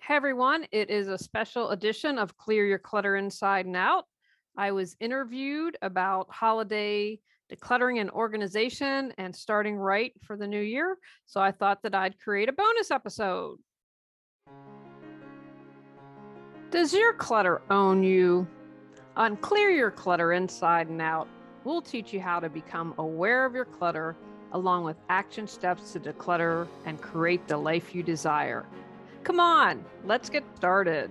Hey everyone, it is a special edition of Clear Your Clutter Inside and Out. I was interviewed about holiday decluttering and organization and starting right for the new year. So I thought that I'd create a bonus episode. Does your clutter own you? On Clear Your Clutter Inside and Out, we'll teach you how to become aware of your clutter along with action steps to declutter and create the life you desire. Come on, let's get started.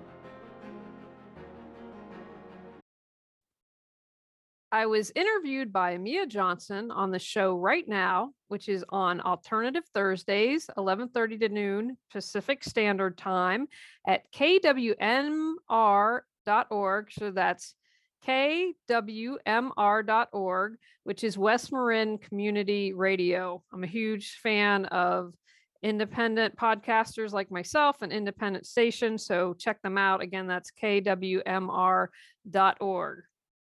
I was interviewed by Mia Johnson on the show Right Now, which is on alternative Thursdays, 11:30 to noon Pacific Standard Time at kwmr.org. So that's kwmr.org, which is West Marin Community Radio. I'm a huge fan of independent podcasters like myself and independent stations. So check them out. Again, that's kwmr.org.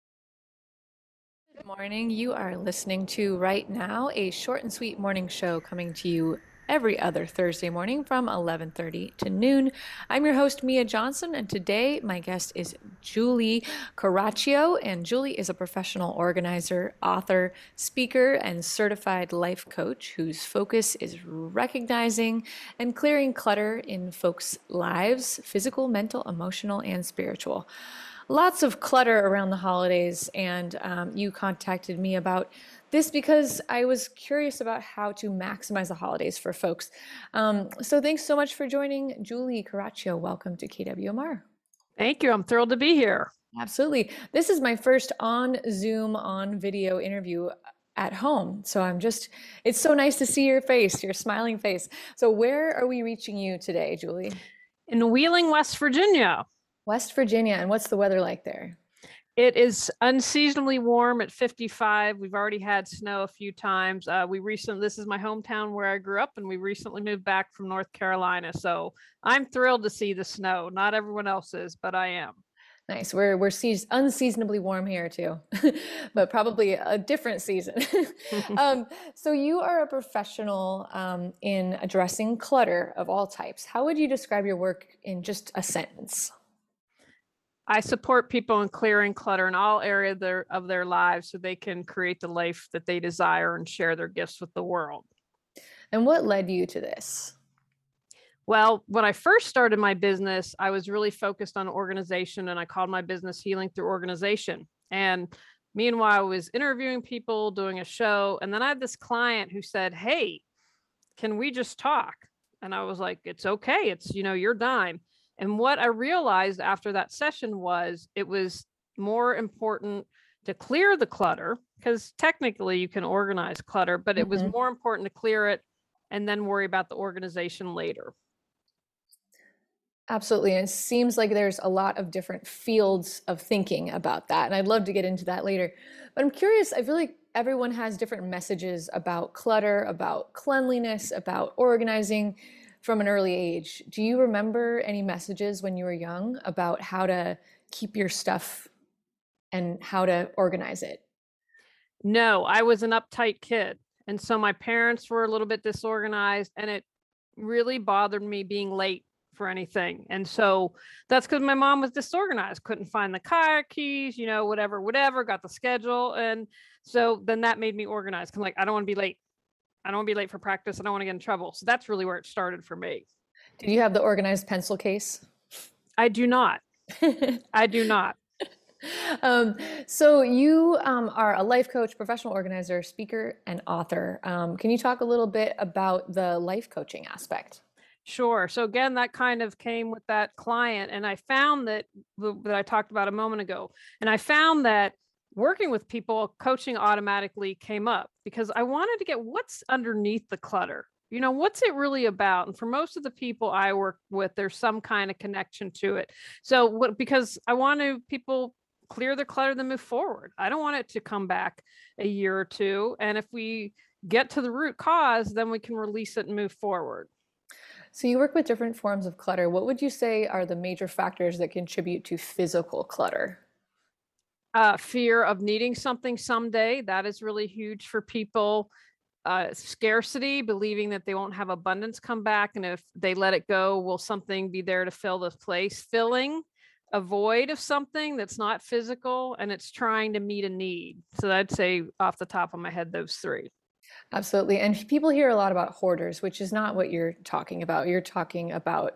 Good morning. You are listening to Right Now, a short and sweet morning show coming to you every other Thursday morning from 11:30 to noon. I'm your host, Mia Johnson, and today my guest is Julie Caraccio. And Julie is a professional organizer, author, speaker, and certified life coach whose focus is recognizing and clearing clutter in folks' lives, physical, mental, emotional, and spiritual. Lots of clutter around the holidays, and you contacted me about this because I was curious about how to maximize the holidays for folks. So thanks so much for joining, Julie Caraccio. Welcome to KWMR. Thank you. I'm thrilled to be here. Absolutely. This is my first on Zoom, on video interview at home. So it's so nice to see your face, your smiling face. So where are we reaching you today, Julie? In Wheeling, West Virginia. West Virginia. And what's the weather like there? It is unseasonably warm at 55. We've already had snow a few times. This is my hometown where I grew up, and we recently moved back from North Carolina. So I'm thrilled to see the snow. Not everyone else is, but I am. Nice. We're unseasonably warm here too, but probably a different season. So you are a professional in addressing clutter of all types. How would you describe your work in just a sentence? I support people in clearing clutter in all areas of their lives so they can create the life that they desire and share their gifts with the world. And what led you to this? Well, when I first started my business, I was really focused on organization, and I called my business Healing Through Organization. And meanwhile, I was interviewing people, doing a show. And then I had this client who said, "Hey, can we just talk?" And I was like, "It's okay. It's, your dime." And what I realized after that session was it was more important to clear the clutter, because technically you can organize clutter, but it was more important to clear it and then worry about the organization later. Absolutely. And it seems like there's a lot of different fields of thinking about that. And I'd love to get into that later. But I'm curious, I feel like everyone has different messages about clutter, about cleanliness, about organizing from an early age. Do you remember any messages when you were young about how to keep your stuff and how to organize it? No, I was an uptight kid. And so my parents were a little bit disorganized, and it really bothered me being late for anything. And so that's because my mom was disorganized, couldn't find the car keys, whatever, got the schedule. And so then that made me organized. I'm like, I don't want to be late. I don't want to be late for practice. I don't want to get in trouble. So that's really where it started for me. Did you have the organized pencil case? I do not. I do not. So you are a life coach, professional organizer, speaker, and author. Can you talk a little bit about the life coaching aspect? Sure. So again, that kind of came with that client. And I found that I talked about a moment ago. And I found that working with people, coaching automatically came up because I wanted to get what's underneath the clutter. What's it really about? And for most of the people I work with, there's some kind of connection to it. So because I want people clear the clutter, then move forward. I don't want it to come back a year or two. And if we get to the root cause, then we can release it and move forward. So you work with different forms of clutter. What would you say are the major factors that contribute to physical clutter? Fear of needing something someday. That is really huge for people. scarcity, believing that they won't have abundance come back. And if they let it go, will something be there to fill this place? Filling a void of something that's not physical and it's trying to meet a need. So I'd say off the top of my head, those three. Absolutely. And people hear a lot about hoarders, which is not what you're talking about. You're talking about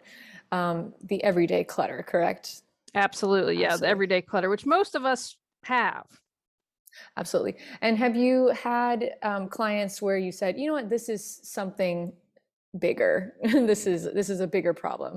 the everyday clutter, correct? Absolutely. Yeah. The Absolutely. everyday clutter, which most of us have. Absolutely. And have you had clients where you said, you know what, this is something bigger. This is a bigger problem.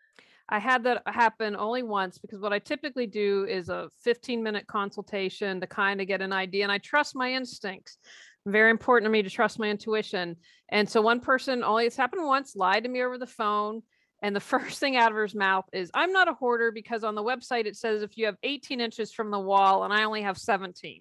I had that happen only once because what I typically do is a 15-minute consultation to kind of get an idea. And I trust my instincts. Very important to me to trust my intuition. And so one person, only it's happened once, lied to me over the phone. And the first thing out of his mouth is, I'm not a hoarder because on the website it says if you have 18 inches from the wall and I only have 17.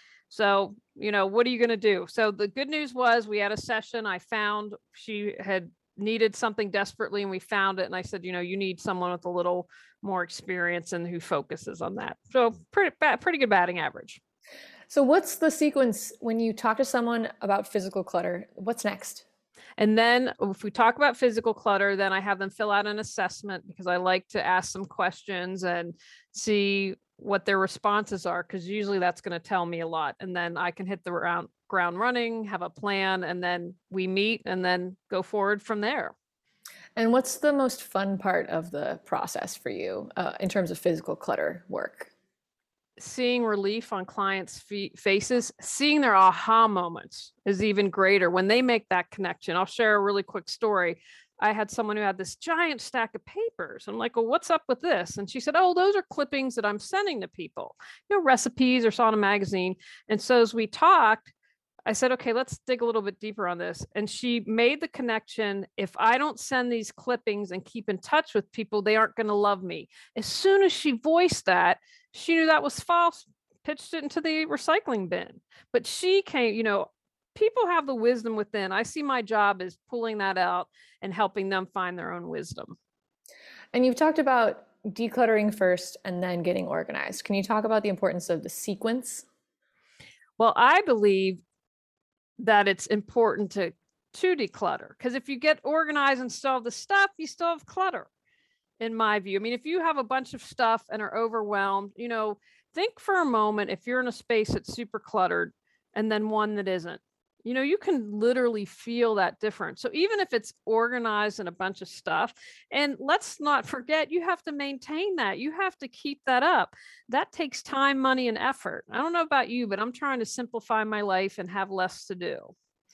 So, what are you going to do? So the good news was we had a session. I found she had needed something desperately and we found it. And I said, you need someone with a little more experience and who focuses on that. So pretty good batting average. So what's the sequence when you talk to someone about physical clutter? What's next? And then if we talk about physical clutter, then I have them fill out an assessment because I like to ask some questions and see what their responses are, because usually that's going to tell me a lot. And then I can hit the ground running, have a plan, and then we meet and then go forward from there. And what's the most fun part of the process for you in terms of physical clutter work? Seeing relief on clients' faces, seeing their aha moments is even greater when they make that connection. I'll share a really quick story. I had someone who had this giant stack of papers. I'm like, well, what's up with this? And she said, oh, those are clippings that I'm sending to people, recipes or saw in a magazine. And so as we talked, I said, okay, let's dig a little bit deeper on this. And she made the connection. If I don't send these clippings and keep in touch with people, they aren't going to love me. As soon as she voiced that, she knew that was false, pitched it into the recycling bin. But she came, people have the wisdom within. I see my job as pulling that out and helping them find their own wisdom. And you've talked about decluttering first and then getting organized. Can you talk about the importance of the sequence? Well, I believe that it's important to declutter, because if you get organized and still have the stuff, you still have clutter, in my view. I mean, if you have a bunch of stuff and are overwhelmed, think for a moment, if you're in a space that's super cluttered and then one that isn't, you can literally feel that difference. So even if it's organized and a bunch of stuff, and let's not forget, you have to maintain that. You have to keep that up. That takes time, money, and effort. I don't know about you, but I'm trying to simplify my life and have less to do.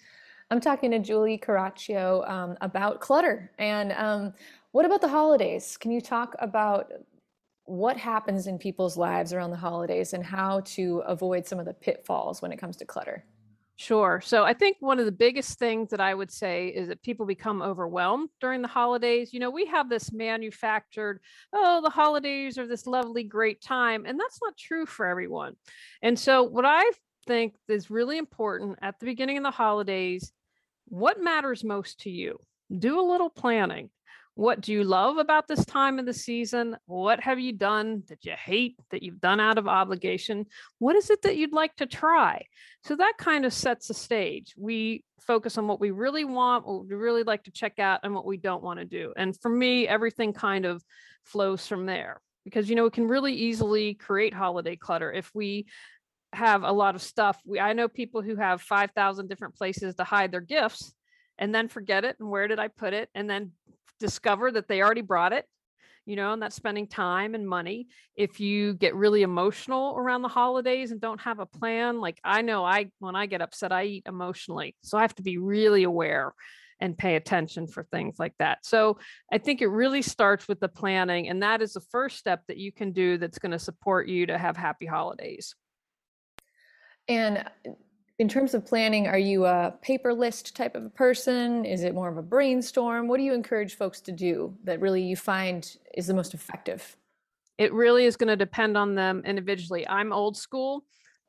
I'm talking to Julie Caraccio about clutter. And what about the holidays? Can you talk about what happens in people's lives around the holidays and how to avoid some of the pitfalls when it comes to clutter? Sure. So I think one of the biggest things that I would say is that people become overwhelmed during the holidays. We have this manufactured, oh, the holidays are this lovely, great time. And that's not true for everyone. And so what I think is really important at the beginning of the holidays, what matters most to you? Do a little planning. What do you love about this time of the season? What have you done that you hate, that you've done out of obligation? What is it that you'd like to try? So that kind of sets the stage. We focus on what we really want, what we really like to check out, and what we don't want to do. And for me, everything kind of flows from there, because, it can really easily create holiday clutter if we have a lot of stuff. I know people who have 5,000 different places to hide their gifts and then forget it. And where did I put it? And then discover that they already brought it, and that's spending time and money. If you get really emotional around the holidays and don't have a plan, like I know when I get upset, I eat emotionally. So I have to be really aware and pay attention for things like that. So I think it really starts with the planning, and that is the first step that you can do that's going to support you to have happy holidays. And in terms of planning, are you a paper list type of a person? Is it more of a brainstorm? What do you encourage folks to do that really you find is the most effective? It really is going to depend on them individually. I'm old school.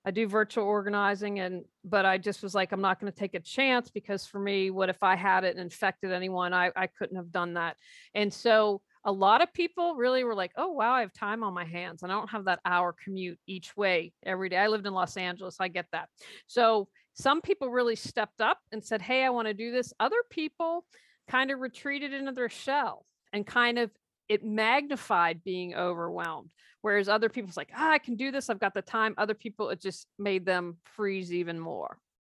I do virtual organizing but I just was like, I'm not going to take a chance because for me, what if I had it and infected anyone? I couldn't have done that. And so a lot of people really were like, oh wow, I have time on my hands and I don't have that hour commute each way every day. I lived in Los Angeles. I get that. So some people really stepped up and said, hey, I want to do this. Other people kind of retreated into their shell and kind of it magnified being overwhelmed. Whereas other people's like, I can do this. I've got the time. Other people, it just made them freeze even more.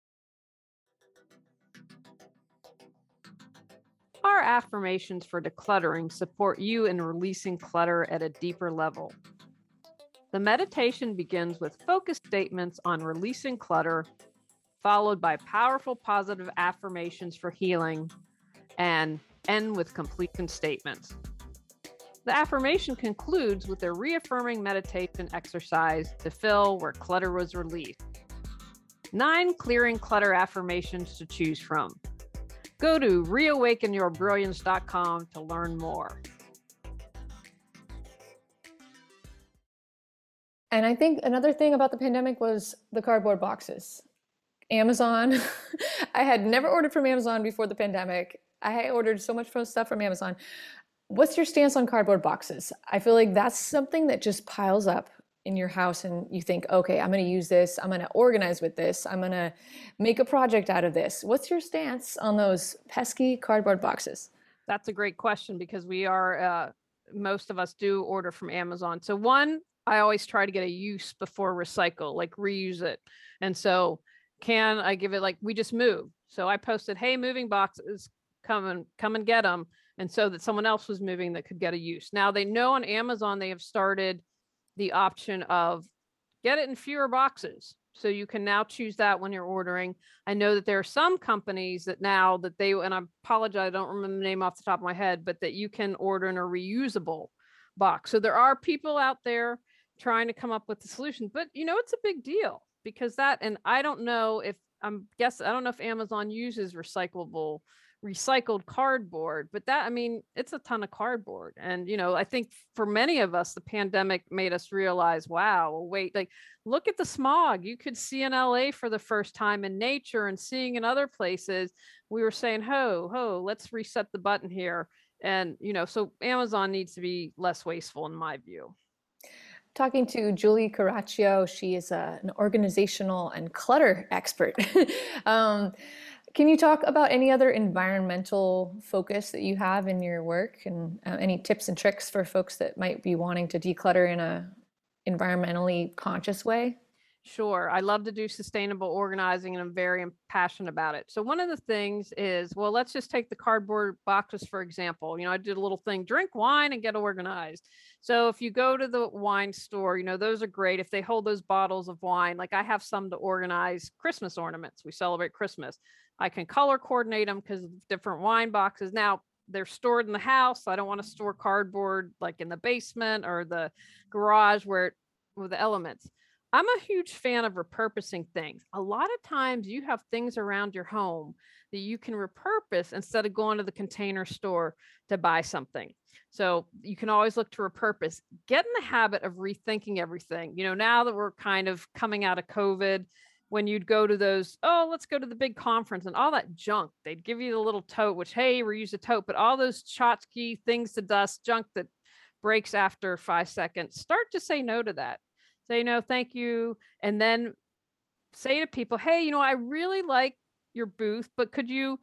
Our affirmations for decluttering support you in releasing clutter at a deeper level. The meditation begins with focused statements on releasing clutter, followed by powerful positive affirmations for healing, and end with completion statements. The affirmation concludes with a reaffirming meditation exercise to fill where clutter was released. 9 clearing clutter affirmations to choose from. Go to reawakenyourbrilliance.com to learn more. And I think another thing about the pandemic was the cardboard boxes. Amazon, I had never ordered from Amazon before the pandemic. I ordered so much stuff from Amazon. What's your stance on cardboard boxes? I feel like that's something that just piles up in your house and you think, okay, I'm going to use this. I'm going to organize with this. I'm going to make a project out of this. What's your stance on those pesky cardboard boxes? That's a great question because we are, most of us do order from Amazon. So one, I always try to get a use before recycle, like reuse it. And so can I give it like, we just moved. So I posted, hey, moving boxes, come and get them. And so that someone else was moving that could get a use. Now they know on Amazon, they have started the option of get it in fewer boxes. So you can now choose that when you're ordering. I know that there are some companies that now that they, and I apologize, I don't remember the name off the top of my head, but that you can order in a reusable box. So there are people out there trying to come up with the solution, but it's a big deal because and I don't know if I don't know if Amazon uses recycled cardboard, but it's a ton of cardboard. And, I think for many of us, the pandemic made us realize, wow, wait, like look at the smog you could see in LA for the first time in nature and seeing in other places. We were saying, let's reset the button here. And, so Amazon needs to be less wasteful in my view. Talking to Julie Caraccio. She is an organizational and clutter expert. Can you talk about any other environmental focus that you have in your work and any tips and tricks for folks that might be wanting to declutter in a environmentally conscious way? Sure. I love to do sustainable organizing and I'm very passionate about it. So one of the things is, well, let's just take the cardboard boxes, for example. I did a little thing, drink wine and get organized. So if you go to the wine store, those are great. If they hold those bottles of wine, like I have some to organize Christmas ornaments. We celebrate Christmas. I can color coordinate them because of different wine boxes. Now, they're stored in the house. I don't want to store cardboard like in the basement or the garage with the elements. I'm a huge fan of repurposing things. A lot of times you have things around your home that you can repurpose instead of going to the Container Store to buy something. So you can always look to repurpose. Get in the habit of rethinking everything. Now that we're kind of coming out of COVID, when you'd go to those, oh, let's go to the big conference and all that junk, they'd give you the little tote, which, hey, reuse a tote, but all those tchotchke things to dust, junk that breaks after 5 seconds, start to say no to that. Say no, thank you. And then say to people, hey, I really like your booth, but could you,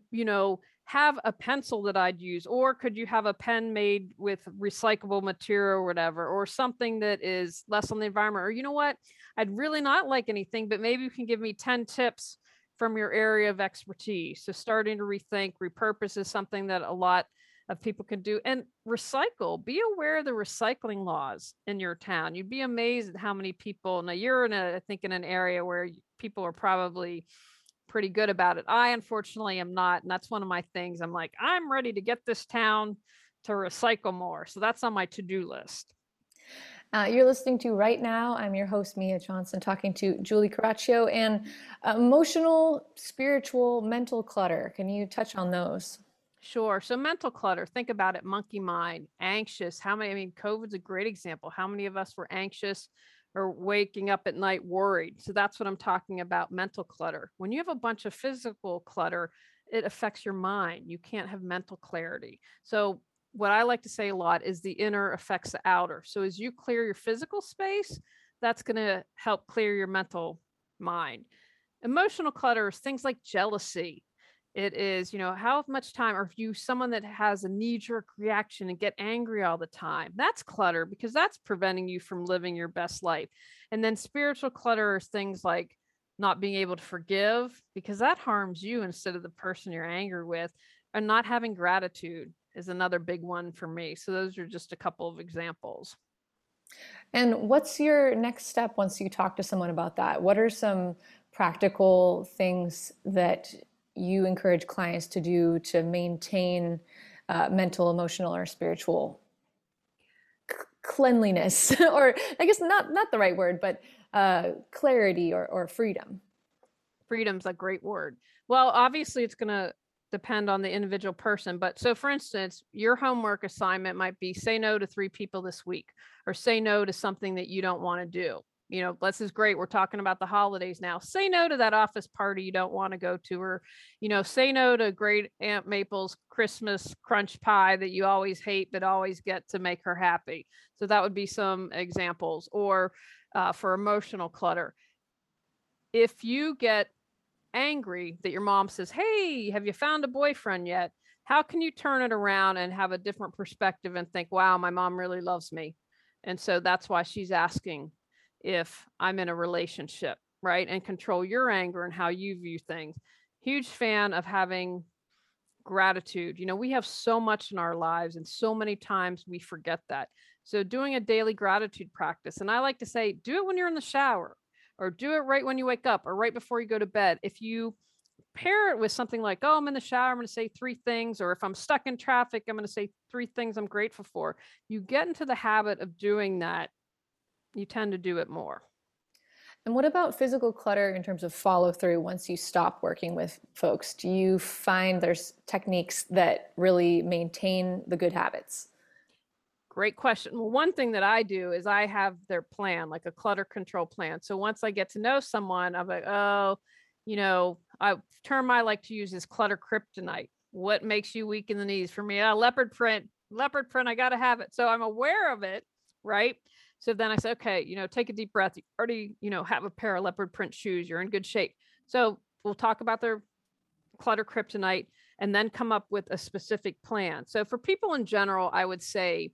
have a pencil that I'd use, or could you have a pen made with recyclable material or whatever, or something that is less on the environment, or what, I'd really not like anything, but maybe you can give me 10 tips from your area of expertise. So starting to rethink, repurpose is something that a lot of people can do. And recycle, be aware of the recycling laws in your town. You'd be amazed at how many people, now you're I think in an area where people are probably pretty good about it. I unfortunately am not. And that's one of my things. I'm like, I'm ready to get this town to recycle more. So that's on my to-do list. You're listening to Right Now. I'm your host, Mia Johnson, talking to Julie Caraccio. And emotional, spiritual, mental clutter. Can you touch on those? Sure. So mental clutter, think about it, monkey mind, anxious. COVID's a great example. How many of us were anxious or waking up at night worried. So that's what I'm talking about, mental clutter. When you have a bunch of physical clutter, it affects your mind. You can't have mental clarity. So what I like to say a lot is the inner affects the outer. So as you clear your physical space, that's going to help clear your mental mind. Emotional clutter is things like jealousy. It is, how much time, or if you someone that has a knee-jerk reaction and get angry all the time, that's clutter because that's preventing you from living your best life. And then spiritual clutter is things like not being able to forgive because that harms you instead of the person you're angry with. And not having gratitude is another big one for me. So those are just a couple of examples. And what's your next step once you talk to someone about that? What are some practical things that you encourage clients to do to maintain mental, emotional, or spiritual cleanliness? Or I guess not the right word, but clarity or freedom. Freedom's a great word. Well, obviously, it's going to depend on the individual person. But so, for instance, your homework assignment might be say no to 3 people this week, or say no to something that you don't want to do. This is great. We're talking about the holidays now. Say no to that office party you don't want to go to, or, say no to great Aunt Maple's Christmas crunch pie that you always hate, but always get to make her happy. So that would be some examples. Or for emotional clutter, if you get angry that your mom says, "Hey, have you found a boyfriend yet?" How can you turn it around and have a different perspective and think, wow, my mom really loves me. And so that's why she's asking if I'm in a relationship, right? And control your anger and how you view things. Huge fan of having gratitude. We have so much in our lives and so many times we forget that. So doing a daily gratitude practice, and I like to say, do it when you're in the shower, or do it right when you wake up, or right before you go to bed. If you pair it with something like, oh, I'm in the shower, I'm going to say 3 things, or if I'm stuck in traffic, I'm going to say 3 things I'm grateful for. You get into the habit of doing that, you tend to do it more. And what about physical clutter in terms of follow through once you stop working with folks? Do you find there's techniques that really maintain the good habits? Great question. Well, one thing that I do is I have their plan, like a clutter control plan. So once I get to know someone, I'm like, oh, a term I like to use is clutter kryptonite. What makes you weak in the knees? For me, leopard print, I got to have it. So I'm aware of it, right? So then I say, okay, take a deep breath. You already, have a pair of leopard print shoes. You're in good shape. So we'll talk about their clutter kryptonite and then come up with a specific plan. So for people in general, I would say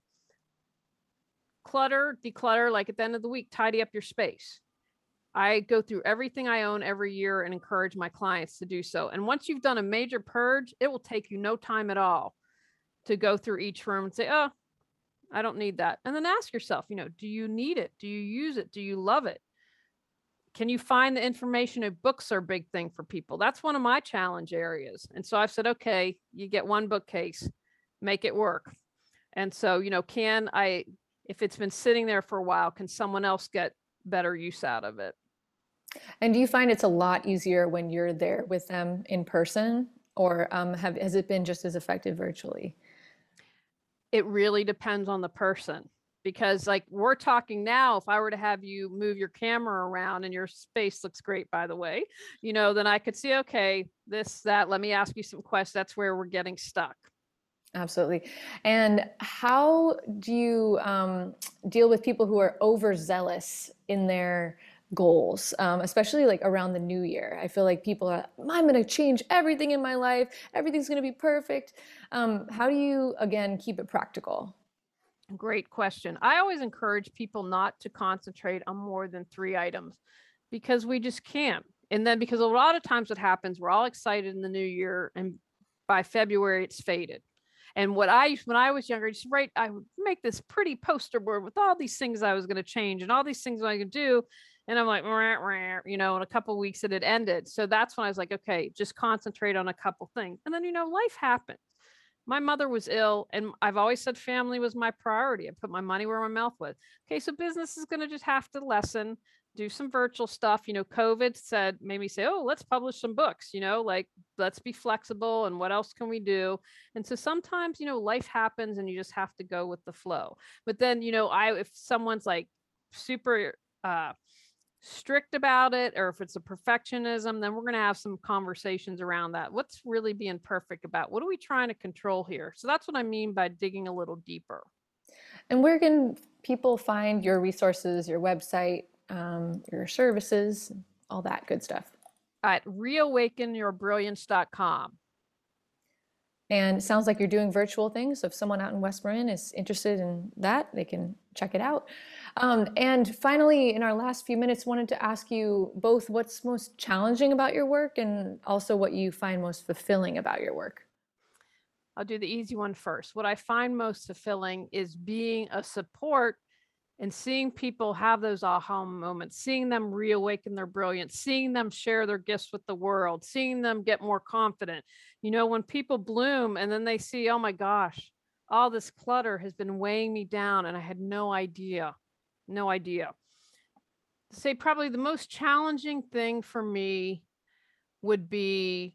clutter, declutter, like at the end of the week, tidy up your space. I go through everything I own every year and encourage my clients to do so. And once you've done a major purge, it will take you no time at all to go through each room and say, oh, I don't need that. And then ask yourself, do you need it? Do you use it? Do you love it? Can you find the information? Books are a big thing for people. That's one of my challenge areas. And so I've said, okay, you get one bookcase, make it work. And so, if it's been sitting there for a while, can someone else get better use out of it? And do you find it's a lot easier when you're there with them in person, or has it been just as effective virtually? It really depends on the person, because like we're talking now, if I were to have you move your camera around, and your space looks great, by the way, then I could see, okay, this, that, let me ask you some questions. That's where we're getting stuck. Absolutely. And how do you deal with people who are overzealous in their goals, especially like around the new year? I feel like people are, I'm going to change everything in my life. Everything's going to be perfect. How do you, again, keep it practical? Great question. I always encourage people not to concentrate on more than 3 items, because we just can't. And then because a lot of times what happens, we're all excited in the new year, and by February it's faded. And when I was younger, I would make this pretty poster board with all these things I was going to change and all these things I could do. And I'm like, rah, rah, in a couple of weeks it had ended. So that's when I was like, okay, just concentrate on a couple things. And then, life happens. My mother was ill, and I've always said family was my priority. I put my money where my mouth was. Okay, so business is going to just have to lessen, do some virtual stuff. COVID made me say, oh, let's publish some books, like let's be flexible, and what else can we do? And so sometimes, life happens and you just have to go with the flow. But then, if someone's like super strict about it, or if it's a perfectionism, then we're going to have some conversations around that. What's really being perfect about? What are we trying to control here? So that's what I mean by digging a little deeper. And where can people find your resources, your website, your services, all that good stuff? At reawakenyourbrilliance.com. And it sounds like you're doing virtual things. So if someone out in West Marin is interested in that, they can check it out. And finally, in our last few minutes, wanted to ask you both what's most challenging about your work and also what you find most fulfilling about your work. I'll do the easy one first. What I find most fulfilling is being a support and seeing people have those aha moments, seeing them reawaken their brilliance, seeing them share their gifts with the world, seeing them get more confident. When people bloom and then they see, oh my gosh, all this clutter has been weighing me down and I had no idea. To say probably the most challenging thing for me would be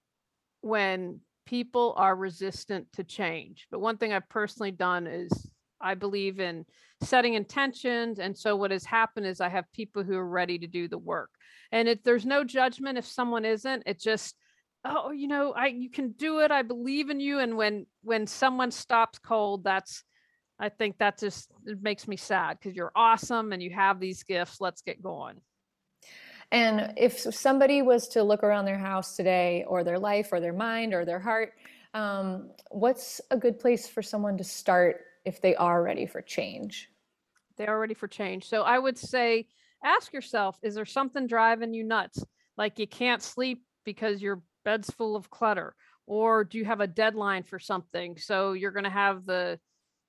when people are resistant to change. But one thing I've personally done is I believe in setting intentions. And so what has happened is I have people who are ready to do the work. And there's no judgment if someone isn't. It's just, oh, you can do it. I believe in you. And when someone stops cold, I think that just, it makes me sad because you're awesome and you have these gifts. Let's get going. And if somebody was to look around their house today, or their life, or their mind, or their heart, what's a good place for someone to start if they are ready for change? They are ready for change. So I would say, ask yourself, is there something driving you nuts? Like you can't sleep because your bed's full of clutter, or do you have a deadline for something? So you're going to have the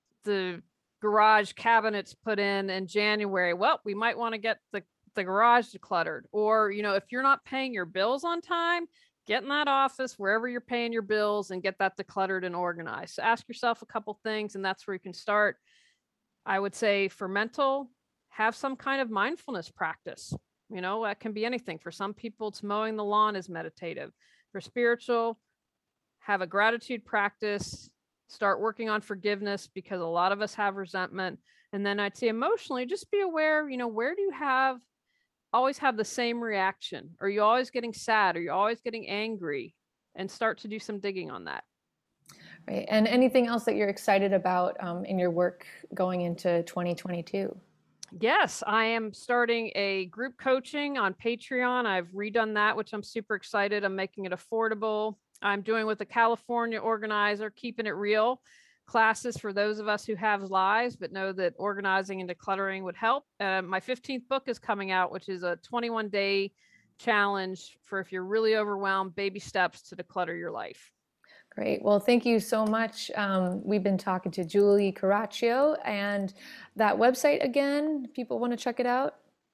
garage cabinets put in January. Well, we might want to get the garage decluttered. Or, if you're not paying your bills on time, get in that office wherever you're paying your bills and get that decluttered and organized. So ask yourself a couple things, and that's where you can start. I would say for mental, have some kind of mindfulness practice. That can be anything. For some people, it's mowing the lawn is meditative. For spiritual, have a gratitude practice, start working on forgiveness because a lot of us have resentment. And then I'd say emotionally, just be aware, where do you always have the same reaction? Are you always getting sad? Are you always getting angry? And start to do some digging on that. Right. And anything else that you're excited about in your work going into 2022? Yes, I am starting a group coaching on Patreon. I've redone that, which I'm super excited. I'm making it affordable. I'm doing with a California organizer, Keeping It Real classes for those of us who have lives but know that organizing and decluttering would help. My 15th book is coming out, which is a 21-day challenge for if you're really overwhelmed, baby steps to declutter your life. Great. Well, thank you so much. We've been talking to Julie Caraccio, and that website again, people want to check it out?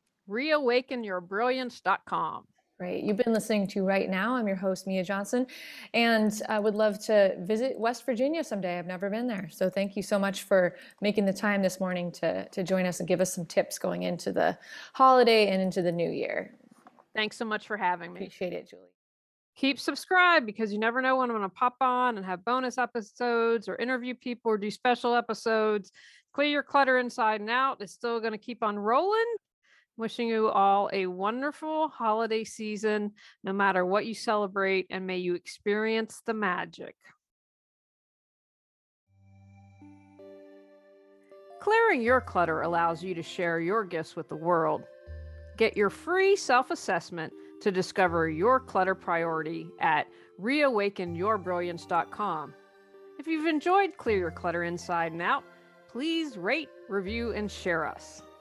reawakenyourbrilliance.com. Great. You've been listening to Right Now. I'm your host, Mia Johnson, and I would love to visit West Virginia someday. I've never been there. So thank you so much for making the time this morning to join us and give us some tips going into the holiday and into the new year. Thanks so much for having me. Appreciate it, Julie. Keep subscribed because you never know when I'm going to pop on and have bonus episodes or interview people or do special episodes. Clear your clutter inside and out. It's still going to keep on rolling. Wishing you all a wonderful holiday season, no matter what you celebrate, and may you experience the magic. Clearing your clutter allows you to share your gifts with the world. Get your free self-assessment to discover your clutter priority at reawakenyourbrilliance.com. If you've enjoyed Clear Your Clutter Inside and Out, please rate, review, and share us.